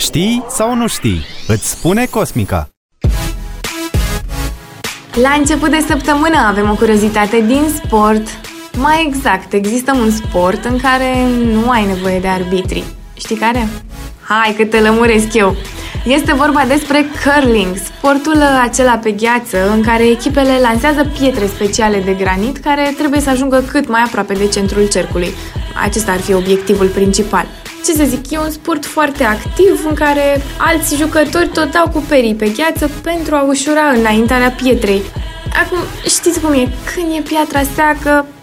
Știi sau nu știi? Îți spune Cosmica. La început de săptămână avem o curiozitate din sport. Mai exact, există un sport în care nu ai nevoie de arbitri. Știi care? Hai că te lămuresc eu! Este vorba despre curling, sportul acela pe gheață în care echipele lansează pietre speciale de granit care trebuie să ajungă cât mai aproape de centrul cercului. Acesta ar fi obiectivul principal. Ce să zic, e un sport foarte activ în care alți jucători tot dau cu perii pe gheață pentru a ușura înaintarea pietrei. Acum, știți cum e, când e piatra seacă,